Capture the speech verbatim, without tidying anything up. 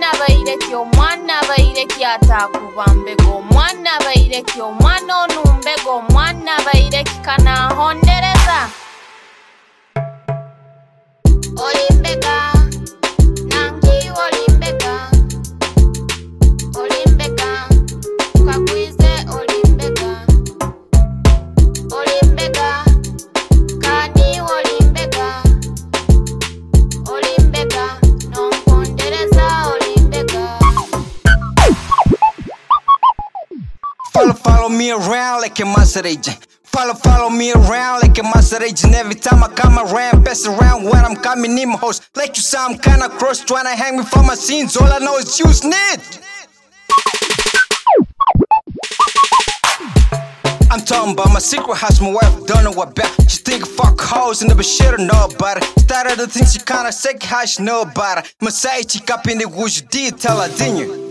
mwana baireki omwana baireki atakubambego mwana baireki omwana onumbego mwana baireki kana hondereza Olimbeka nangi olimbeka Olimbeka kakwize olimbeka Olimbeka kani olimbeka Olimbeka nonkondereza olimbeka Follow, follow me around like a master agent. Follow, follow me around like a master agent. Every time I come around, pass around when I'm coming in my house. Like you say, I'm kinda cross, tryna hang me for my sins. All I know is you snitch. I'm talking about my secret house, my wife don't know about. She think fuck hoes and never shit know about it. Started to think she kinda sick, how she know about it. Masai, she up in the woods, you did tell her, didn't you?